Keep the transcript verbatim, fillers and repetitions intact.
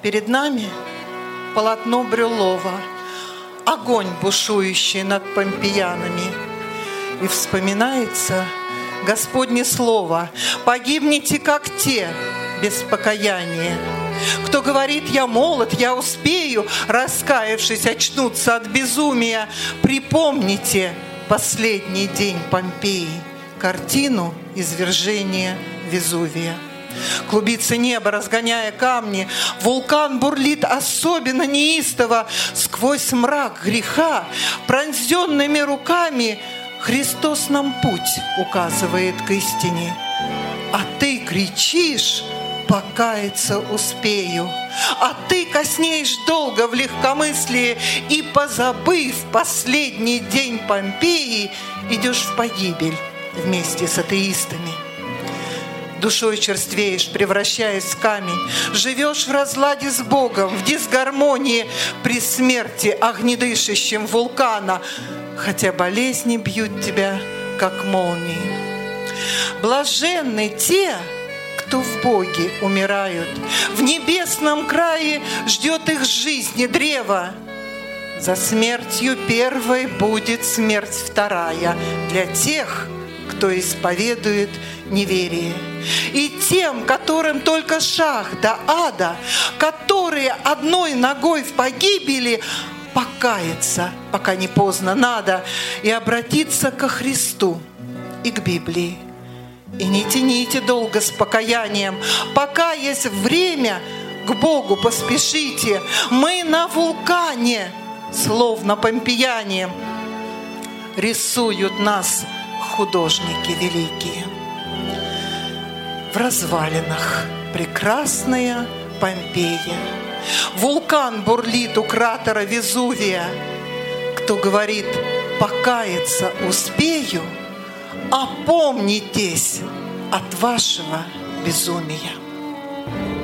Перед нами полотно Брюллова, огонь, бушующий над помпеянами. И вспоминается Господне слово: «Погибните, как те, без покаяния. Кто говорит: я молод, я успею, раскаявшись, очнуться от безумия, припомните последний день Помпеи, картину извержения Везувия». Клубится небо, разгоняя камни, вулкан бурлит особенно неистово. Сквозь мрак греха, пронзенными руками, Христос нам путь указывает к истине. А ты кричишь: покаяться успею. А ты коснеешь долго в легкомыслии и, позабыв последний день Помпеи, идешь в погибель вместе с атеистами. Душой черствеешь, превращаясь в камень, живешь в разладе с Богом, в дисгармонии при смерти огнедышащем вулкана, хотя болезни бьют тебя, как молнии. Блаженны те, кто в Боге умирают, в небесном крае ждет их жизни древо. За смертью первой будет смерть вторая для тех, кто исповедует неверие. И тем, которым только шаг до ада, которые одной ногой в погибели, покаяться, пока не поздно, надо, и обратиться ко Христу и к Библии. И не тяните долго с покаянием, пока есть время, к Богу поспешите. Мы на вулкане, словно помпеяне, рисуют нас художники великие. В развалинах прекрасная Помпея. Вулкан бурлит у кратера Везувия. Кто говорит: покаяться успею, опомнитесь от вашего безумия.